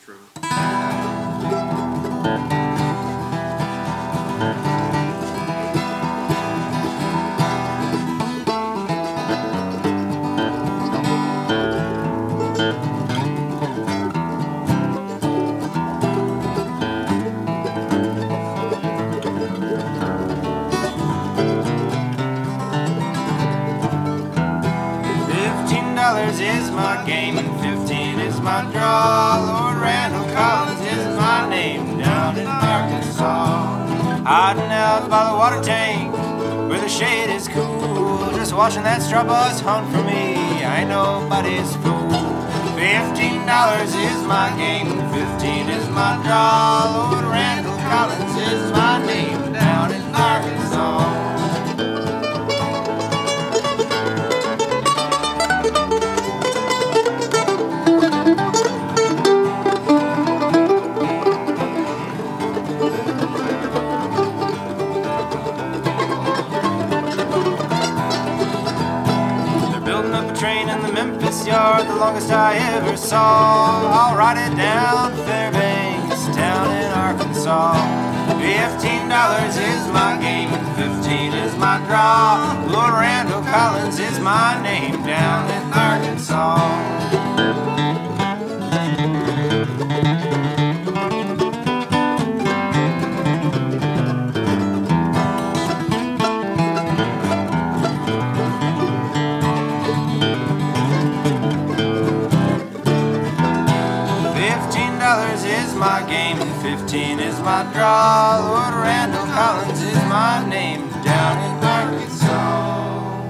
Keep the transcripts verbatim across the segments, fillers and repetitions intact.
True. Fifteen dollars is my game and fifteen is my draw. Lord Randall Collins is my name down in Arkansas. Hiding out by the water tank where the shade is cool, just watching that straw bus hunt for me. I ain't nobody's fool. Fifteen dollars is my game and fifteen is my draw. Lord Randall Collins is my name down in Arkansas. Train in the Memphis yard, the longest I ever saw. I'll ride it down Fairbanks, down in Arkansas. Fifteen dollars is my game and fifteen is my draw. Lord Randall Collins is my name down in Arkansas. Is my game and fifteen is my draw. Lord Randall Collins is my name down in Arkansas.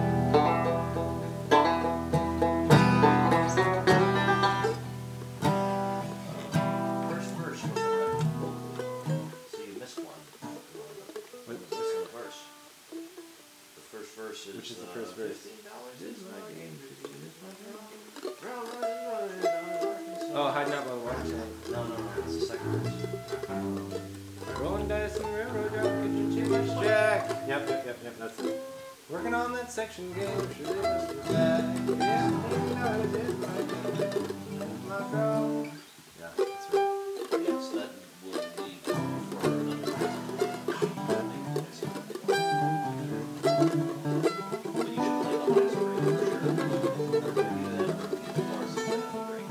First verse was right. So you missed one. What was missing a verse? The first verse is. Which is the uh, first verse? Fifteen dollars is my game. Fifteen is my draw. Oh, hiding out by the water tank. No, no, no. It's the second verse. Rolling dice on the railroad, don't get you too much jack. Yep, yep, yep, yep, that's it. Working on that section game, sure they must be back. Yeah, dollars is my game, my draw. Yeah, that's right. Yeah, so that will lead for another round. But you should play the last break for sure. Do that. Force the break.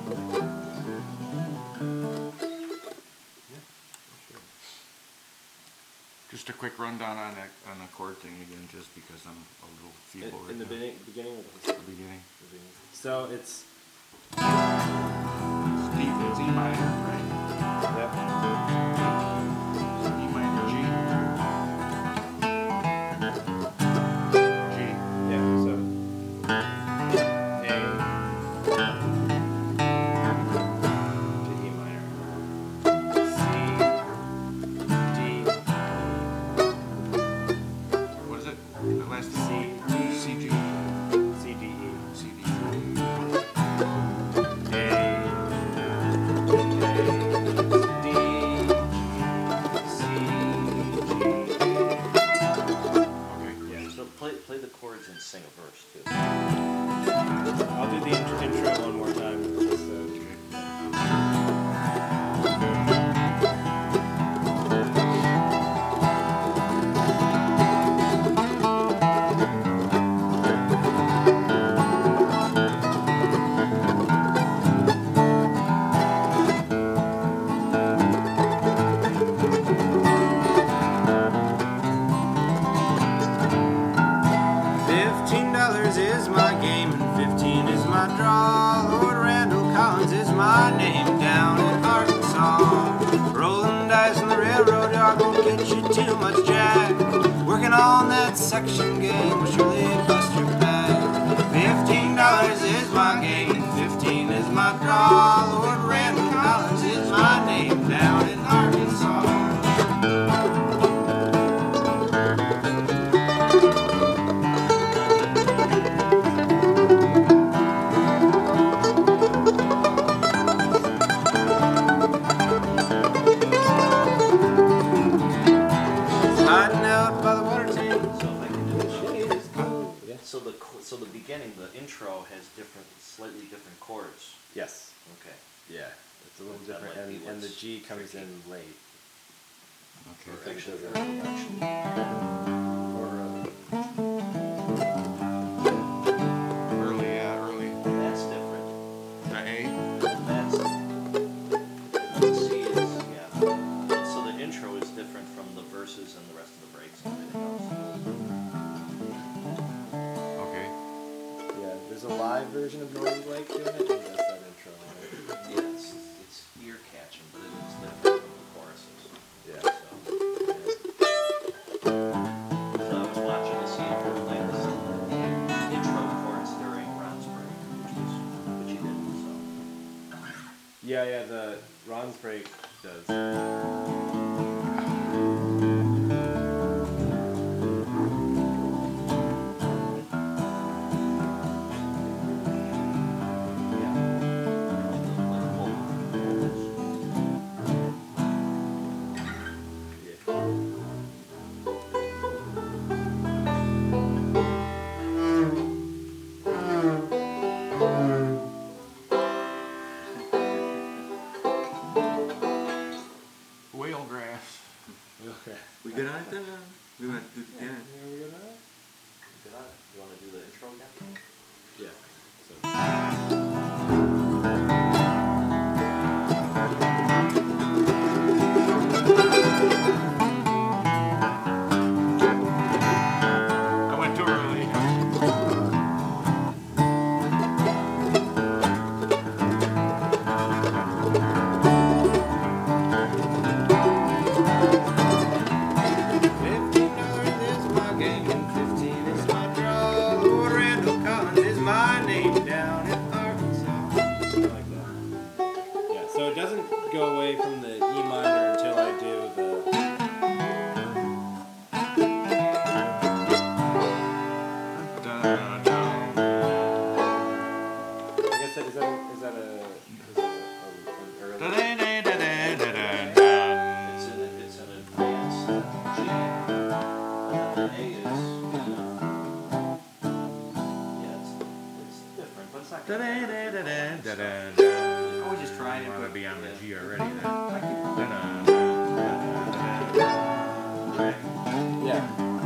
Just a quick rundown on that on the chord thing again, just because I'm a little feeble right In the now. beginning, beginning of the The beginning. So it's. Steve, it's E minor, right? Yep. E minor, G. G. Yeah, so. A. To E minor. C. D. What is it? The last C. D. C, G. C, D, E. C, D. A. D. C. G. Okay. Yeah. So play play the chords and sing a verse too. I'll do the int- intro one more time. Just, uh, Fifteen dollars is my game and fifteen is my draw. Lord Randall Collins is my name down in Arkansas. Rolling dice on the railroad yard won't get you too much jack. Working on that section game will surely bust your back. Fifteen dollars is my game and fifteen is my draw. Lord Randall Collins is my name down in Arkansas. Hiding out by the water tank. So if I can do this. Shade is cool. Yeah. So the cho- so the beginning, the intro has different, slightly different chords. Yes. Okay. Yeah. It's a little But, different. different, might be and, and the what's G comes tricky. in late. Okay. Or think actually, those or are- actually, Or, um, Early, yeah, early. that's different. The A? That's, the C is, yeah. So the intro is different from the verses and the rest of the breaks and everything else. Okay. yeah, there's a live version of Norman Blake doing it, and he does that intro. Right? Yeah, it's, it's ear catching, but it is different from the choruses. Yeah. So, so I was watching to see if there were like this intro chorus during Ron's break, which was, which he did, so. Yeah, yeah, the Ron's break does. Whale grass. Okay. We good on it then? uh? We went to do it again. Are we good now? Did I, you wanna do the intro again? Yeah. So. I went too early. Fifteen dollars is my game and fifteen is my draw. Lord Randall Collins is my name down in Arkansas. I like that. Yeah, so it doesn't go away from the E minor until I do the. Da, da, da. I guess that is that a, is that a, is that a, a, an early? Da, da, da, da, da, da, da, da. It's in, a- it's an advanced G. And then A is, uh, yeah, it's, it's different, but it's not Da, gonna da, matter da, if da, you're da, playing da, stuff. da. I was just trying I it, want to but be on the yeah. G already then. I can Da, da, da, da, da, da, da. Yeah.